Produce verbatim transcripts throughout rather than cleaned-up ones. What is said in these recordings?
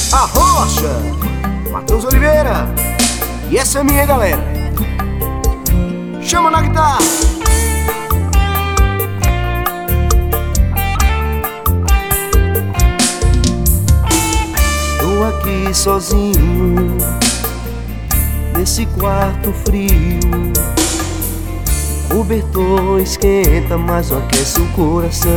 A Rocha, Matheus Oliveira. E essa é a minha galera. Chama na guitarra. Estou aqui sozinho nesse quarto frio. O cobertor esquenta, mas não aquece o coração.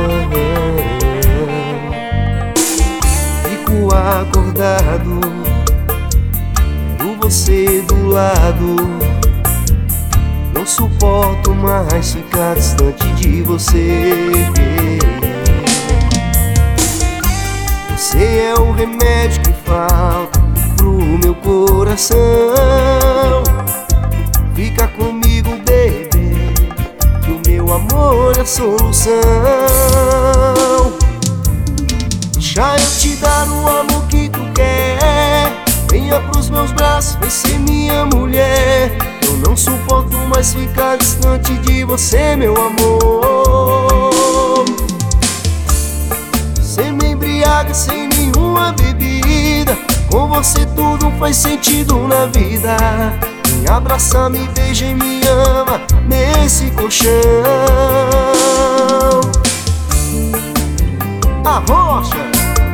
Fico acordado, quero você do lado. Não suporto mais ficar distante de você. Você é o remédio que falta pro meu coração. Fica comigo, baby, que o meu amor é a solução. Deixa eu te dar o amor que tu quer. Venha pros meus braços, vem ser minha mulher. Eu não suporto mais ficar distante de você, meu amor. Você me embriaga sem nenhuma bebida. Com você tudo faz sentido na vida. Me abraça, me beija e me ama nesse colchão. A Rocha.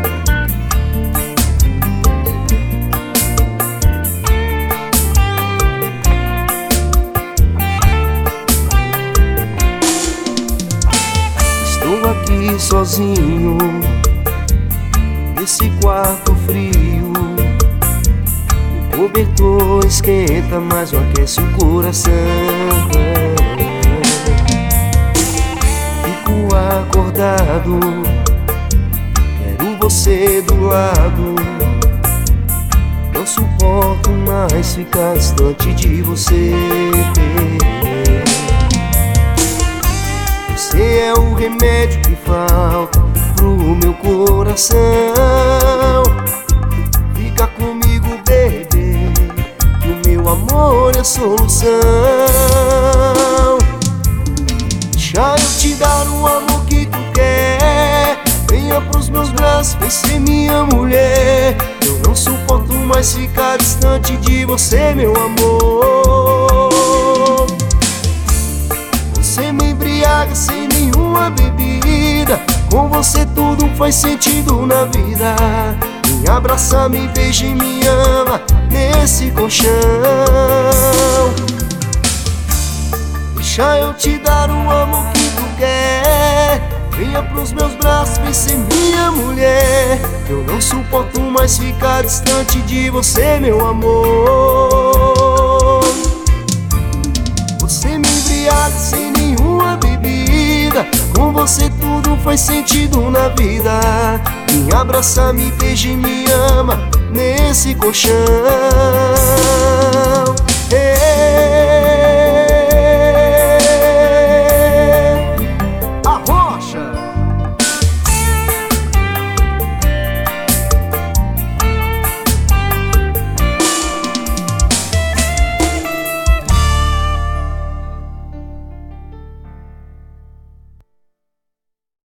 Estou aqui sozinho nesse quarto frio. O cobertor esquenta, mas não aquece o coração. Fico acordado, quero você do lado. Não suporto mais ficar distante de você. Você é o remédio que falta pro meu coração. Fica comigo, baby, que o meu amor é a solução. Deixa eu te dar o amor que tu quer. Venha pros meus braços, vem ser minha mulher. Eu não suporto mais ficar distante de você, meu amor. Você me embriaga sem nenhuma bebida. Com você tudo faz sentido na vida. Me abraça, me beija e me ama nesse colchão. Deixa eu te dar o amor que tu quer. Venha pros meus braços, vem ser minha mulher. Eu não suporto mais ficar distante de você, meu amor. Você me embriaga sem nenhuma bebida. Com você tudo faz sentido na vida. Me abraça, me beija e me ama nesse colchão.